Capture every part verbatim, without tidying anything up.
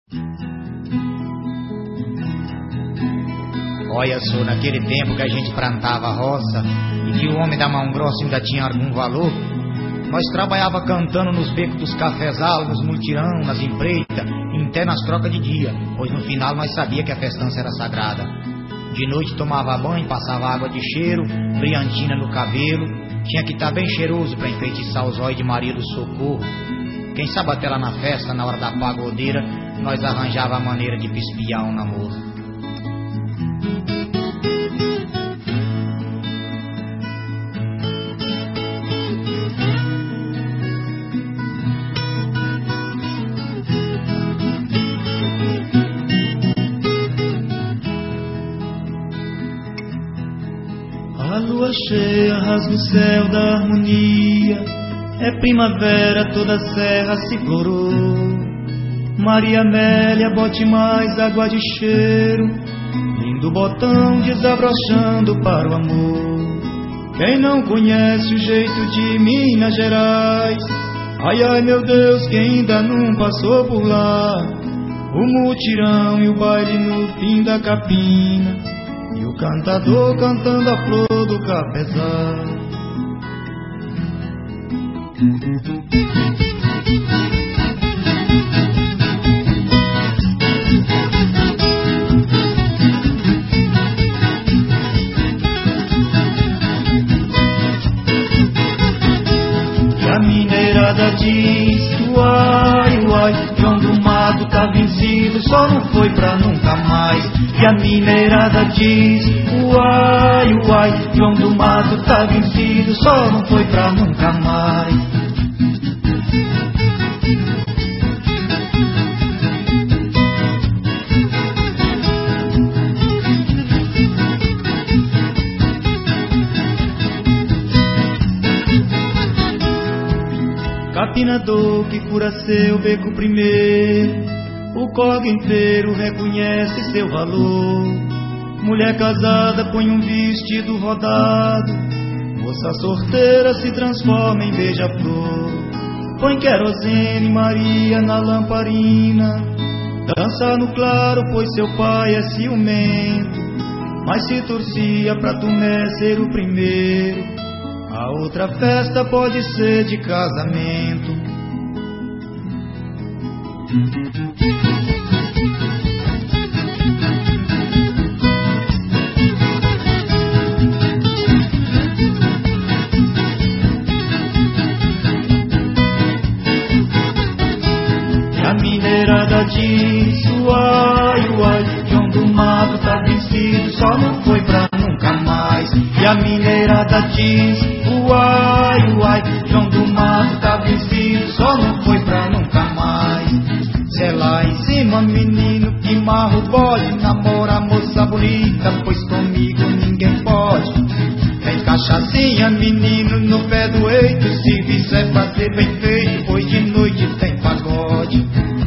Olha só, naquele tempo que a gente plantava a roça e que o homem da mão grossa ainda tinha algum valor, nós trabalhava cantando nos becos dos cafezal, nos multirão, nas empreitas, e até nas trocas de dia, pois no final nós sabia que a festança era sagrada. De noite tomava banho, passava água de cheiro, brilhantina no cabelo, tinha que estar bem cheiroso para enfeitiçar os olhos de Maria do Socorro. Quem sabe até lá na festa, na hora da pagodeira, nós arranjava a maneira de pispiar um namoro. A lua cheia rasga o céu da harmonia, é primavera, toda a serra se florou. Maria Amélia, bote mais água de cheiro, lindo botão desabrochando para o amor. Quem não conhece o jeito de Minas Gerais, ai ai meu Deus, quem ainda não passou por lá. O mutirão e o baile no fim da capina, e o cantador cantando a flor do cafezal. E a mineirada diz, uai, uai, João do Mato tá vencido, só não foi pra nunca mais. E a mineirada diz, uai, uai, João do Mato tá vencido, só não foi pra nunca mais. Capinador que cura seu beco primeiro, o corgue inteiro reconhece seu valor. Mulher casada põe um vestido rodado, moça sorteira se transforma em beija-flor. Põe querosene Maria na lamparina, dança no claro pois seu pai é ciumento, mas se torcia pra Tomé ser o primeiro. A outra festa pode ser de casamento. E a mineirada diz, uai, uai, João do Mato tá vencido, só não foi pra nunca mais. E a mineirada diz, uai, uai, João do Mato tá vencido, só não foi pra nunca mais. Cê lá em cima, menino, que marro pode namorar moça bonita, pois comigo ninguém pode. Tem cachaçinha, menino, no pé do eito, se vier fazer bem feito, pois de noite tem pagode.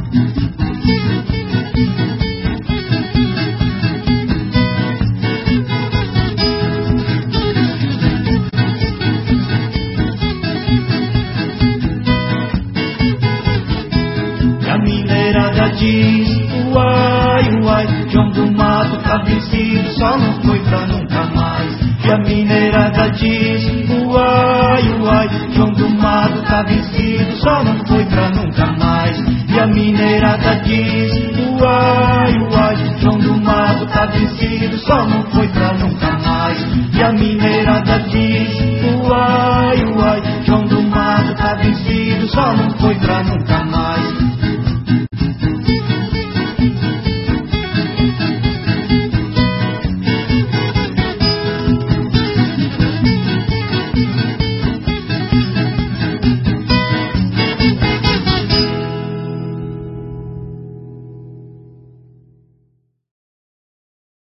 Diz, uai, uai, João do Mato tá vencido, só não foi pra nunca mais. E a mineirada diz, uai, uai, João do Mato tá vencido, só não